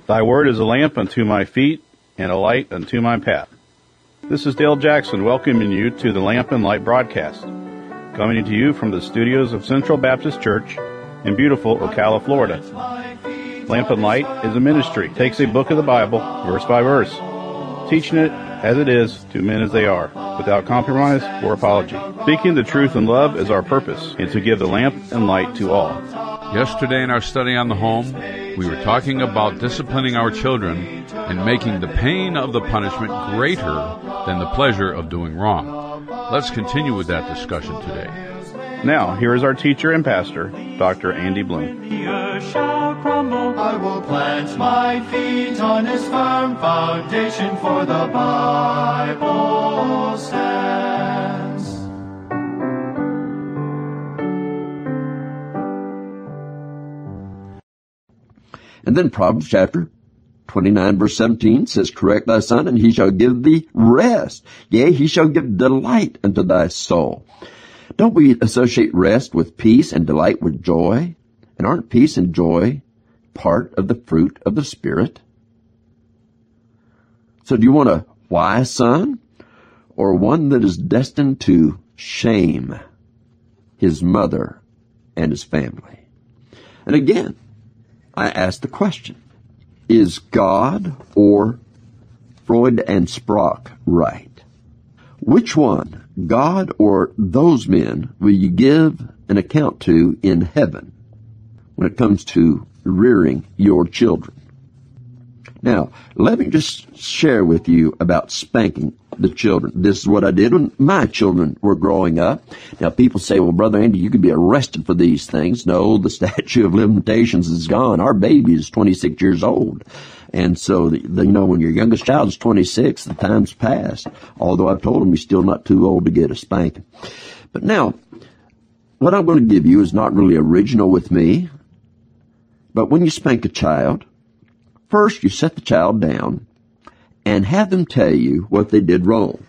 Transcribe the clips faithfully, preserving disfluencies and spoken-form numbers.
Thy word is a lamp unto my feet and a light unto my path. This is Dale Jackson welcoming you to the Lamp and Light broadcast, coming to you from the studios of Central Baptist Church in beautiful Ocala, Florida. Lamp and Light is a ministry. It takes a book of the Bible, verse by verse, teaching it as it is to men as they are, without compromise or apology. Speaking the truth in love is our purpose, and to give the lamp and light to all. Yesterday in our study on the home, we were talking about disciplining our children and making the pain of the punishment greater than the pleasure of doing wrong. Let's continue with that discussion today. Now, here is our teacher and pastor, Doctor Andy Bloom. The earth shall crumble. I will plant my feet on its firm foundation, for the Bible stands. And then Proverbs chapter twenty-nine, verse seventeen says, Correct thy son, and he shall give thee rest. Yea, he shall give delight unto thy soul. Don't we associate rest with peace and delight with joy? And aren't peace and joy part of the fruit of the Spirit? So do you want a wise son, or one that is destined to shame his mother and his family? And again, I ask the question, is God or Freud and Sprock right? Which one, God or those men, will you give an account to in heaven when it comes to rearing your children? Now, let me just share with you about spanking the children. This is what I did when my children were growing up. Now, people say, well, Brother Andy, you could be arrested for these things. No, the statute of limitations is gone. Our baby is twenty-six years old. And so, the, the, you know, when your youngest child is twenty-six, the time's passed. Although I've told him he's still not too old to get a spanking. But now, what I'm going to give you is not really original with me. But when you spank a child, first you set the child down and have them tell you what they did wrong.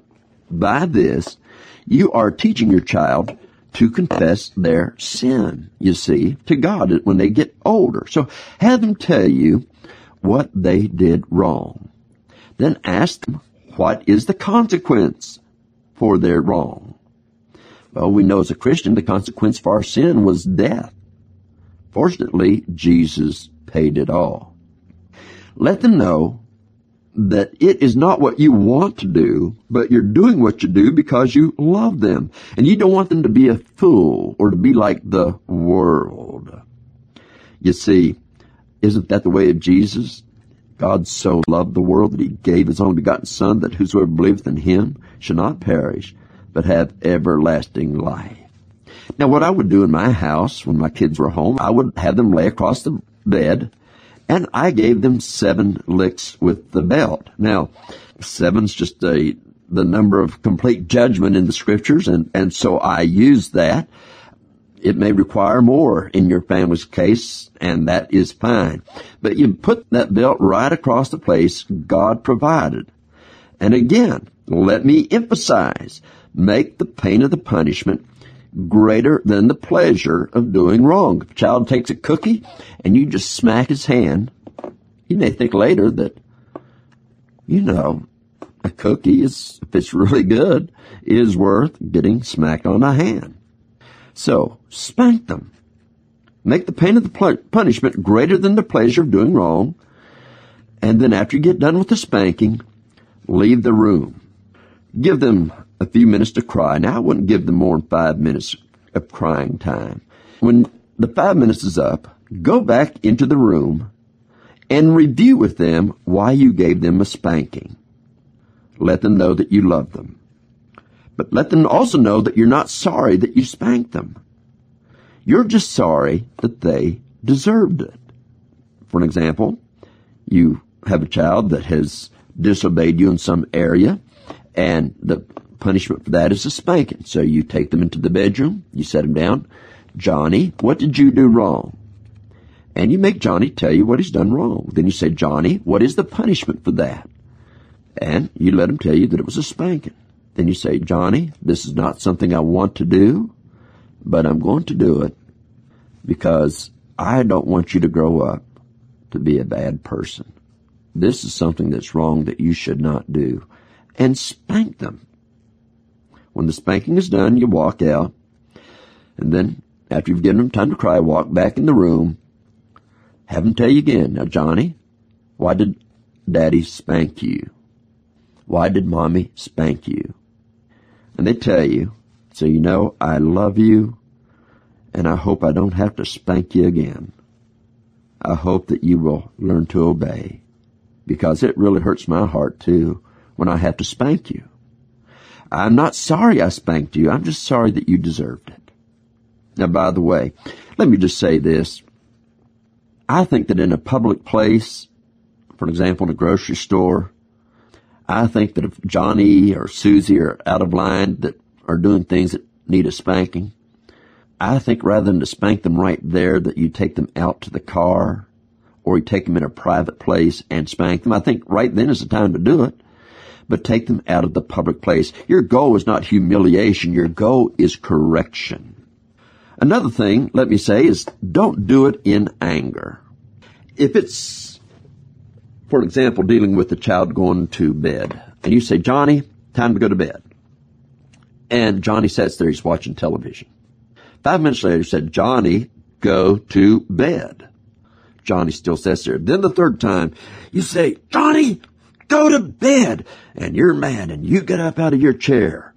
By this, you are teaching your child to confess their sin, you see, to God when they get older. So have them tell you what they did wrong. Then ask them, what is the consequence for their wrong? Well, we know as a Christian, the consequence for our sin was death. Fortunately, Jesus paid it all. Let them know that it is not what you want to do, but you're doing what you do because you love them. And you don't want them to be a fool or to be like the world. You see, isn't that the way of Jesus? God so loved the world that he gave his only begotten Son, that whosoever believeth in him shall not perish, but have everlasting life. Now, what I would do in my house when my kids were home, I would have them lay across the bed, and I gave them seven licks with the belt. Now, seven's just a, the number of complete judgment in the Scriptures, and, and so I use that. It may require more in your family's case, and that is fine. But you put that belt right across the place God provided. And again, let me emphasize, make the pain of the punishment greater than the pleasure of doing wrong. If a child takes a cookie and you just smack his hand, he may think later that, you know, a cookie is, if it's really good, is worth getting smacked on the hand. So, spank them. Make the pain of the punishment greater than the pleasure of doing wrong. And then after you get done with the spanking, leave the room. Give them a few minutes to cry. Now, I wouldn't give them more than five minutes of crying time. When the five minutes is up, go back into the room and review with them why you gave them a spanking. Let them know that you love them. But let them also know that you're not sorry that you spanked them. You're just sorry that they deserved it. For an example, you have a child that has disobeyed you in some area, and the punishment for that is a spanking. So you take them into the bedroom, you set them down. Johnny, what did you do wrong? And you make Johnny tell you what he's done wrong. Then you say, Johnny, what is the punishment for that? And you let him tell you that it was a spanking. Then you say, Johnny, this is not something I want to do, but I'm going to do it because I don't want you to grow up to be a bad person. This is something that's wrong that you should not do. And spank them. When the spanking is done, you walk out. And then, after you've given them time to cry, walk back in the room. Have them tell you again, now, Johnny, why did Daddy spank you? Why did Mommy spank you? And they tell you, so you know, I love you, and I hope I don't have to spank you again. I hope that you will learn to obey, because it really hurts my heart, too, when I have to spank you. I'm not sorry I spanked you. I'm just sorry that you deserved it. Now, by the way, let me just say this. I think that in a public place, for example, in a grocery store, I think that if Johnny or Susie are out of line that are doing things that need a spanking, I think rather than to spank them right there, that you take them out to the car or you take them in a private place and spank them. I think right then is the time to do it, but take them out of the public place. Your goal is not humiliation. Your goal is correction. Another thing, let me say, is don't do it in anger. If it's, for example, dealing with a child going to bed, and you say, Johnny, time to go to bed. And Johnny sits there, he's watching television. Five minutes later, he said, Johnny, go to bed. Johnny still sits there. Then the third time, you say, Johnny, go to bed. And you're mad, and you get up out of your chair.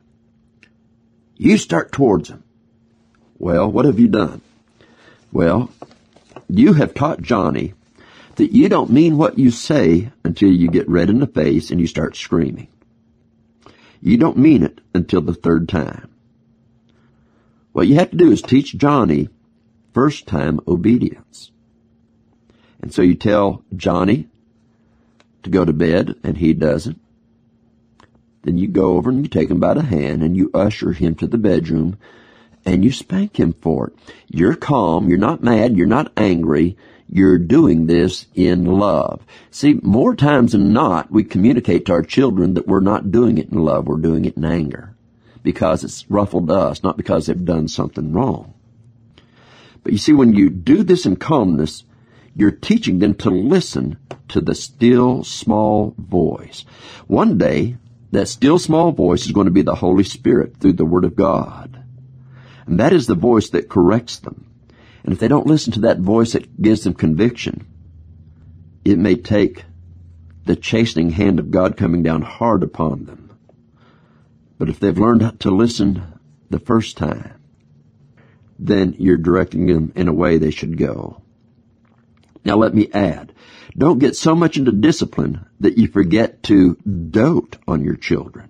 You start towards him. Well, what have you done? Well, you have taught Johnny that you don't mean what you say until you get red in the face and you start screaming. You don't mean it until the third time. What you have to do is teach Johnny first time obedience. And so you tell Johnny to go to bed and he doesn't. Then you go over and you take him by the hand and you usher him to the bedroom and you spank him for it. You're calm. You're not mad. You're not angry. You're doing this in love. See, more times than not, we communicate to our children that we're not doing it in love. We're doing it in anger because it's ruffled us, not because they've done something wrong. But you see, when you do this in calmness, you're teaching them to listen to the still, small voice. One day, that still, small voice is going to be the Holy Spirit through the Word of God. And that is the voice that corrects them. And if they don't listen to that voice that gives them conviction, it may take the chastening hand of God coming down hard upon them. But if they've learned to listen the first time, then you're directing them in a way they should go. Now let me add, don't get so much into discipline that you forget to dote on your children.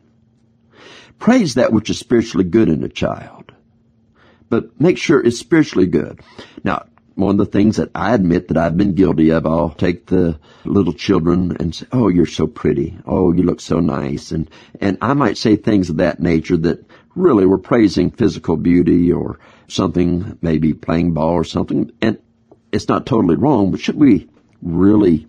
Praise that which is spiritually good in a child, but make sure it's spiritually good. Now, one of the things that I admit that I've been guilty of, I'll take the little children and say, oh, you're so pretty. Oh, you look so nice. And, and I might say things of that nature that really were praising physical beauty or something, maybe playing ball or something. And it's not totally wrong, but should we really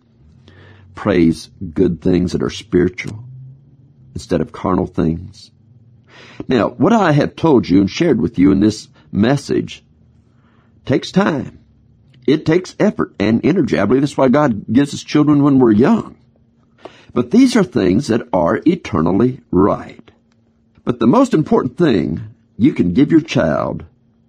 praise good things that are spiritual instead of carnal things? Now, what I have told you and shared with you in this message takes time. It takes effort and energy. I believe that's why God gives us children when we're young. But these are things that are eternally right. But the most important thing you can give your child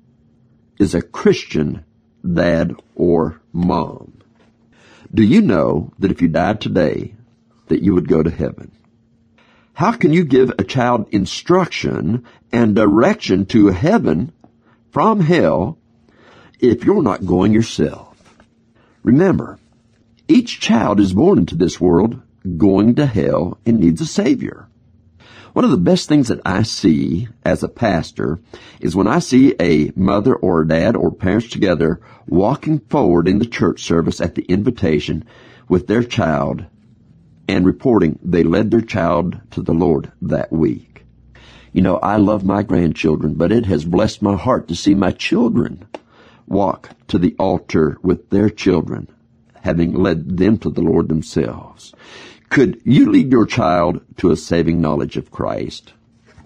is a Christian dad or mom. Do you know that if you died today, that you would go to heaven? How can you give a child instruction and direction to heaven from hell if you're not going yourself? Remember, each child is born into this world going to hell and needs a Savior. One of the best things that I see as a pastor is when I see a mother or a dad or parents together walking forward in the church service at the invitation with their child and reporting they led their child to the Lord that week. You know, I love my grandchildren, but it has blessed my heart to see my children walk to the altar with their children, having led them to the Lord themselves. Could you lead your child to a saving knowledge of Christ?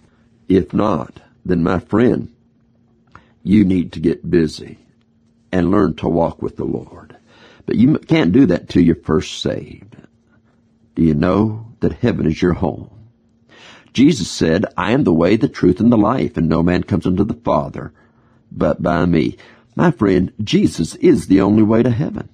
If not, then my friend, you need to get busy and learn to walk with the Lord. But you can't do that till you're first saved. Do you know that heaven is your home? Jesus said, I am the way, the truth, and the life, and no man comes unto the Father but by me. My friend, Jesus is the only way to heaven.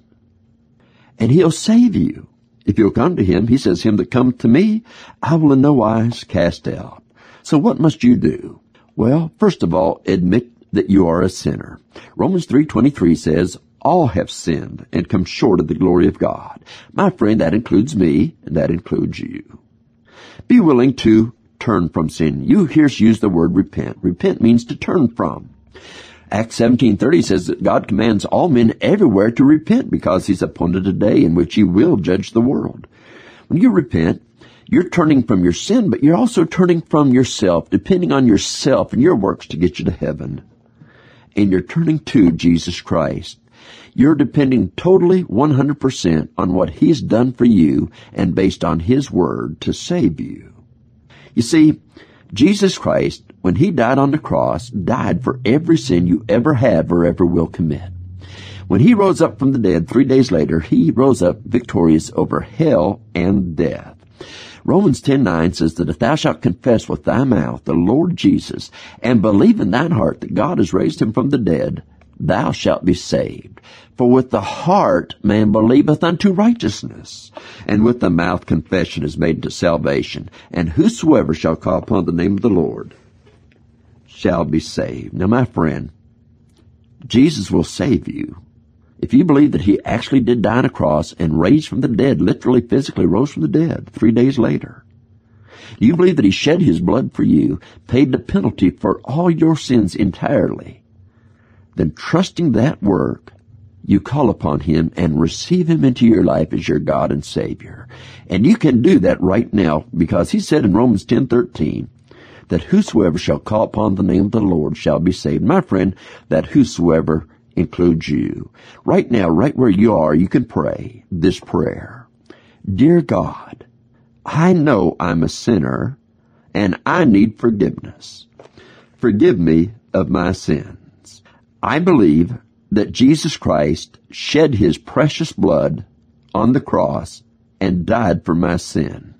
And He'll save you. If you'll come to Him, He says, him that cometh to me, I will in no wise cast out. So what must you do? Well, first of all, admit that you are a sinner. Romans three twenty-three says, all have sinned and come short of the glory of God. My friend, that includes me, and that includes you. Be willing to turn from sin. You hear us use the word repent. Repent means to turn from. Acts seventeen thirty says that God commands all men everywhere to repent because He's appointed a day in which He will judge the world. When you repent, you're turning from your sin, but you're also turning from yourself, depending on yourself and your works to get you to heaven. And you're turning to Jesus Christ. You're depending totally one hundred percent on what He's done for you and based on His word to save you. You see, Jesus Christ, when He died on the cross, died for every sin you ever have or ever will commit. When He rose up from the dead three days later, He rose up victorious over hell and death. Romans ten nine says that if thou shalt confess with thy mouth the Lord Jesus, and believe in thine heart that God has raised Him from the dead, thou shalt be saved. For with the heart man believeth unto righteousness, and with the mouth confession is made to salvation. And whosoever shall call upon the name of the Lord shall be saved. Now, my friend, Jesus will save you. If you believe that He actually did die on a cross and raised from the dead, literally, physically rose from the dead three days later, do you believe that He shed His blood for you, paid the penalty for all your sins entirely, then trusting that work, you call upon Him and receive Him into your life as your God and Savior. And you can do that right now because He said in Romans ten thirteen that whosoever shall call upon the name of the Lord shall be saved. My friend, that whosoever includes you. Right now, right where you are, you can pray this prayer. Dear God, I know I'm a sinner and I need forgiveness. Forgive me of my sins. I believe that Jesus Christ shed His precious blood on the cross and died for my sin.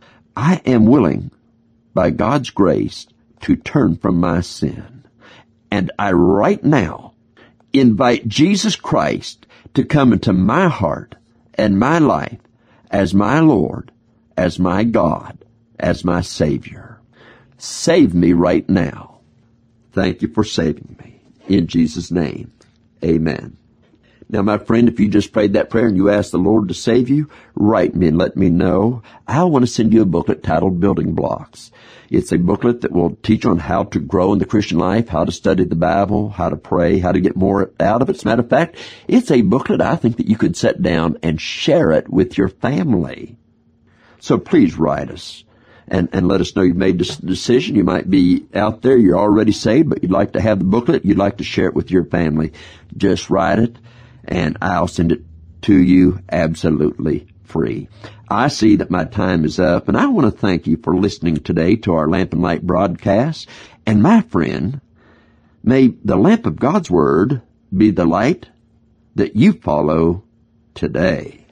I am willing, by God's grace, to turn from my sin. And I right now invite Jesus Christ to come into my heart and my life as my Lord, as my God, as my Savior. Save me right now. Thank you for saving me. In Jesus' name. Amen. Now, my friend, if you just prayed that prayer and you asked the Lord to save you, write me and let me know. I want to send you a booklet titled Building Blocks. It's a booklet that will teach on how to grow in the Christian life, how to study the Bible, how to pray, how to get more out of it. As a matter of fact, it's a booklet I think that you could set down and share it with your family. So please write us. And, and let us know you've made this decision. You might be out there, you're already saved, but you'd like to have the booklet, you'd like to share it with your family. Just write it, and I'll send it to you absolutely free. I see that my time is up, and I want to thank you for listening today to our Lamp and Light broadcast. And my friend, may the lamp of God's Word be the light that you follow today.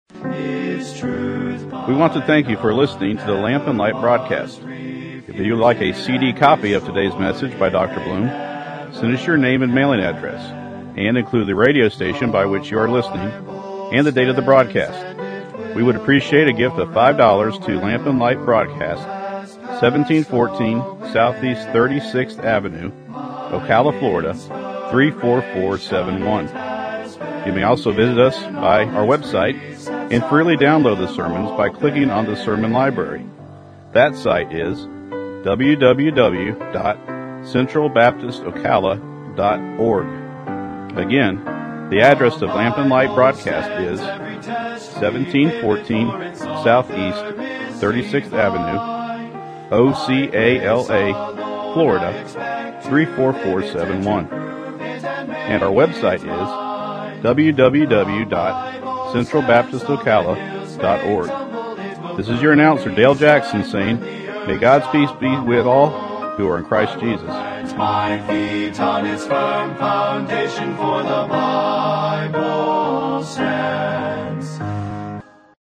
We want to thank you for listening to the Lamp and Light broadcast. If you'd like a C D copy of today's message by Doctor Bloom, send us your name and mailing address, and include the radio station by which you are listening and the date of the broadcast. We would appreciate a gift of five dollars to Lamp and Light Broadcast, seventeen fourteen Southeast thirty-sixth Avenue, Ocala, Florida, three four four seven one. You may also visit us by our website and freely download the sermons by clicking on the Sermon Library. That site is w w w dot central baptist ocala dot org. Again, the address of Lamp and Light Broadcast is seventeen fourteen Southeast thirty-sixth Avenue, Ocala, Florida, three four four seven one. And our website is w w w dot central baptist ocala dot org. This is your announcer, Dale Jackson, saying, may God's peace be with all who are in Christ Jesus. plant my feet on its firm foundation, for the Bible stands.